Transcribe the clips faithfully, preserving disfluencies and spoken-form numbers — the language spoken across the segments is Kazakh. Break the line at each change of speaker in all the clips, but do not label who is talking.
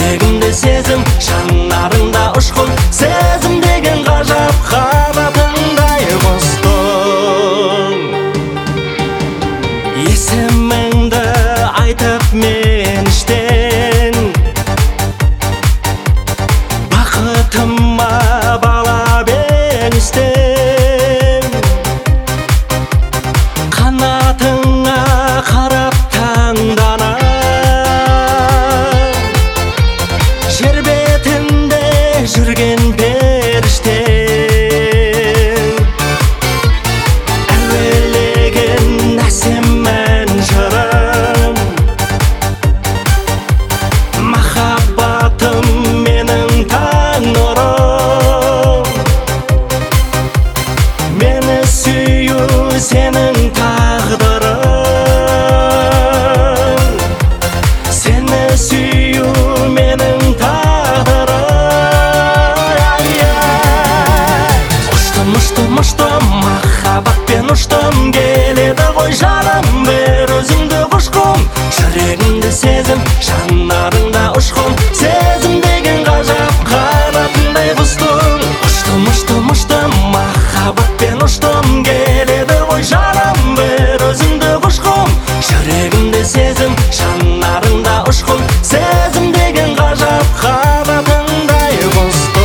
жүрегімде сезім, жанарыңда ұшқын сезім деген ғажап қанатыңдай құстың. Есіміңді айтып мен іштен, бақытыма балап ең істен. Қанатыңа қарап таңдана, жер бетінде жүрген періштең. Әуелеген әсем ән жырым, махаббатым менің таң нұрым. Мені сүю сенің тағдырың, сені сүю менің тағдырым. Ұштым, ұштым, ұштым, махаббатпен ұштым, келеді ғой жаным, бер өзіңді құшқым. Жүрегімде сезім, жанарыңда ұшқын сезім деген ғажап қанатындай құстың. Ұштым, ұштым, ұштым, махаббатпен ұштым, келеді ғой жаным, бер өзіңді құшқым. Жүрегімде сезім, жанарыңда ұшқын сезім деген ғажап қанатындай құстың.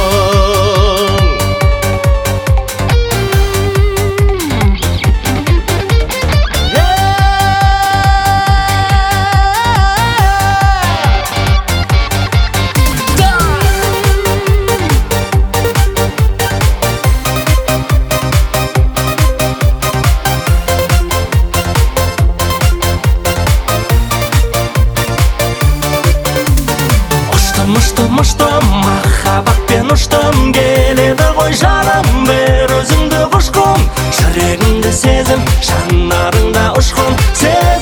Ұштым, ұштым, махаббатпен ұштым, келеді ғой жаным, бер өзіңді құшқым. Жүрегімде сезім, жанарыңда ұшқын